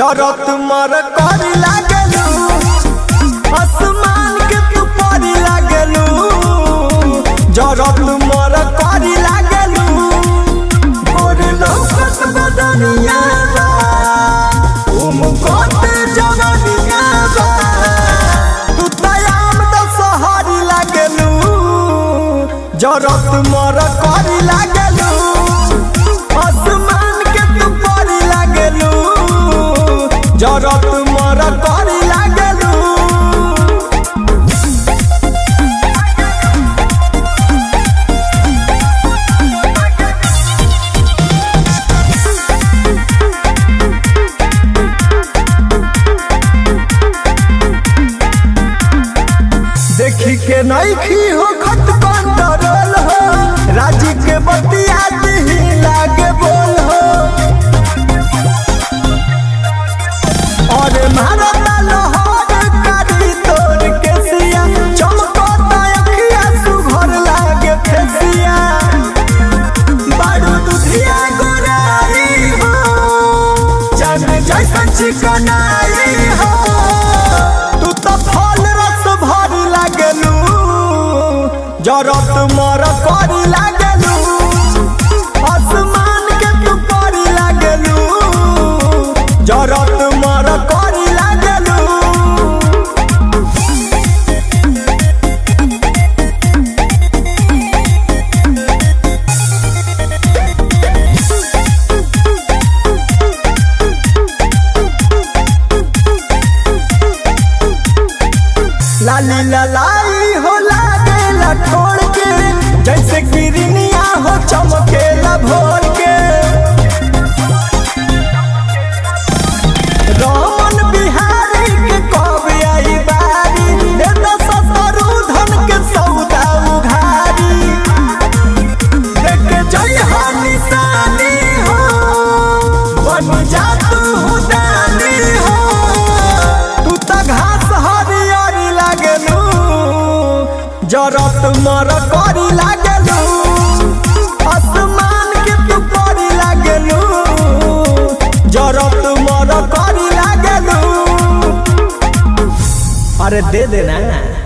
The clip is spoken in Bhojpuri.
जरत मर करी लागलू, आसमान के तू परी लागलू, जरत मर करी लागलू, और लौकत बदनिया बा उमकोत जवनिया बा, तू तयाम द सहारी लागलू, जरत मर करी लागलू, आसमान के तू परी लागलू, जरत मर करी लागलू। देखी के नइखी हो खत कंट्रोल हो, राजी के बतिया ही लागे बोल हो, अरे मारता लोहर कारी तोर के सिया, चमकता अखिया सुघर लागे फेसिया, बारू दुधिया गोराई हो, चांद जैसन चिकनाई हो, तू तो फल रस भरी लागलू, जरत मर करी लागलू, आसमान के तू परी लागलू, जरत मर करी लागलू। लाली ललाई हो लागेला ठोड़ के, जैसे गिरनिया हो चमकेला भोर के, रमन बिहारी के कब आई बारी, दे दो सतरू धन के सौदा उघारी, देख जय हो निशानी हो, बन जा तू दानी हो, तू त घास हरियरी लागलू, जरत मर करी लागलू, आसमान के तू परी लागलू, जरत मर करी लागलू। अरे दे देना।